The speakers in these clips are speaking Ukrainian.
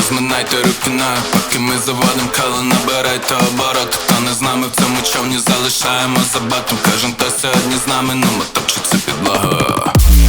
Розминайте руки на, поки ми заводим коло, набирайте оборот. Хто не з нами в цьому човні, залишаємо за батом. Кожен, хто сьогодні з нами, ну топчеться підлогу.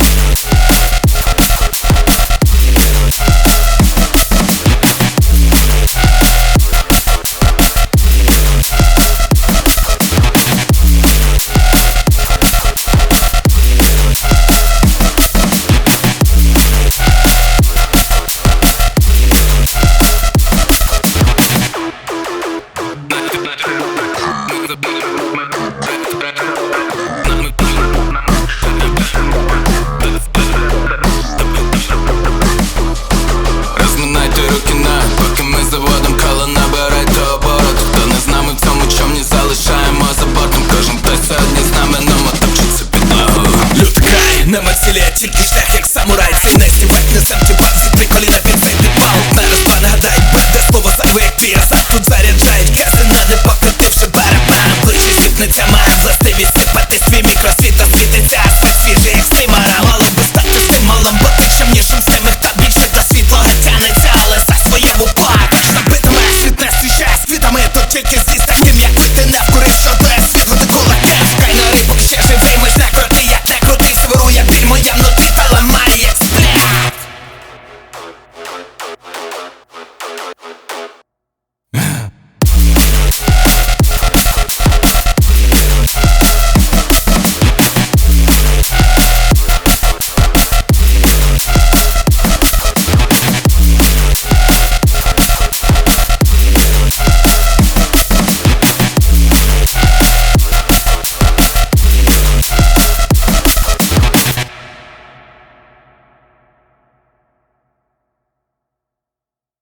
Розминайте руки на, поки ми заводим коло, набирайте оборот. Хто не з нами в цьому човні, залишаємо за бортом. Кожен, хто сьогодні з нами, ну топчеться підлогу. Лютий край, нема цілі, тільки шлях, як самурай. Ціль не стівать, несем ті бабці, при коліна під цей підпал. На розпа нагадай, де слово зайве, як твій азарт тут заряджають. Гази надо покрутивши барабан. Плечі сіпнеться, має властивість сипати свій мікросвіт, та світиться світ свіжий, як стимара. Мало би стати стимулом, бо ти чимнішим з ними, та більше до світлого тянеться, але за своєму пак. Набитиме світ не свіжає світами, тут тільки зі